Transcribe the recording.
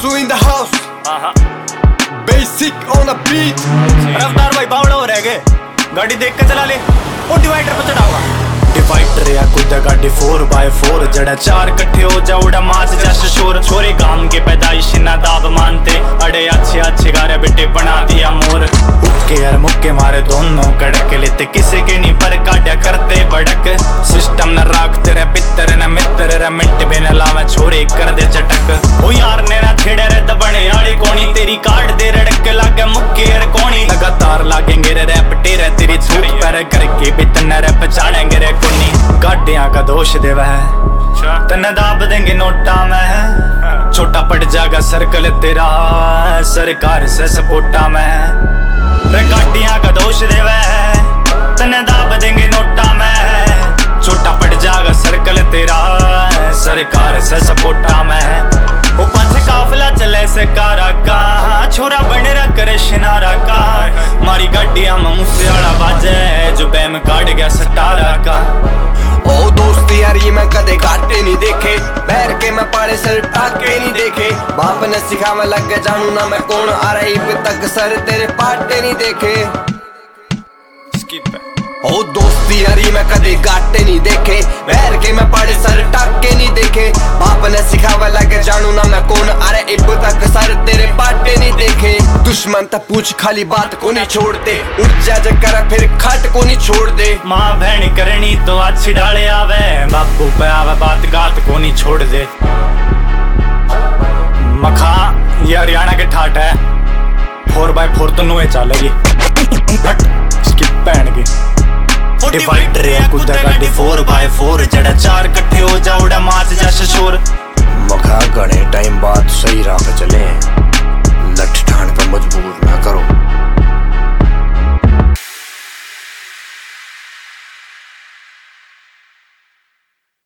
Asu in the house, basic on the beat। रफ्तार भाई बावड़ा हो रह गए, गाड़ी देख के चला ले, वो डिवाइडर पे चढ़ावा। डिवाइडर या कुछ गाड़ी 4x4 जड़ा चार कट्ठे हो जाऊड़ा माच जश शोर। छोरे गांव के पैदाइश ना दाब मानते, अड़े अच्छे अच्छे गारे बेटे बना दिया मोर। हुक्के यार मुक्के मारे दोनों कड़क लेते, किसी के नहीं पर काटा करते बड़क। सिस्टम न राखते रे पितर न मित्र रे मिंट भी न लावे छोरे कर दे चटक। ओ यार ने ना छेड़े रे दबने आड़ी कोनी, तेरी काट दे रड़क लागे मुक्के यार कोनी। लगातार लागेंगे रे रैपटे रे तेरी छूट पर करके बितन रे पछाड़ेंगे रे कोनी। गाड़ियां का दोष देवा है तन्ने दाब देंगे नोटा में, छोटा पड़ जाएगा सर्कल तेरा सरकार से सपोर्टा में। रे गाड़ियां का दोष देवा है तन्ने दाब देंगे नोटा में, छोटा पड़ जाएगा सर्कल तेरा सरकार से सपोर्टा में। वो पाछे काफिला चले से कारा का, छोरा बने रहा करे शिनारा का। मारी गाड़ियां में मुसेआड़ा बाजे, जो बैम काट गया सटारा का। ओ दोस्ती यार ये मैं कदे घाटे नहीं देखे, बैर के मैं पाड़े सर टाके नहीं देखे। बाप ने सिखावे लग गया जानू ना मैं कौन, आ रही तक सर तेरे पाटे नहीं देखे। स्किप ओ दोस्ती यार ये मैं कदे घाटे नहीं देखे, बैर के मैं पाड़े सर टाके नहीं देखे। बाप ने सिखावे लग गया जानू ना मैं कौन, आ रही तक सर तेरे पाटे नहीं देखे। दुश्मन तक पूछ खाली बात को नहीं छोड़ते, उठ जा कर फिर खाट को नहीं छोड़ दे। माँ बहन करनी तो अच्छी डाले आवे, बापू पे आवे बात गात को नहीं छोड़ दे। मखा ये हरियाणा के ठाट है, 4x4 तो नुए चलेगी। इसकी बहन की डिवाइडर है कुछ गाड़ी 4x4 जड़ा चार कट्ठे हो जाऊड़ा माच जश शोर। मखा घने टाइम बाद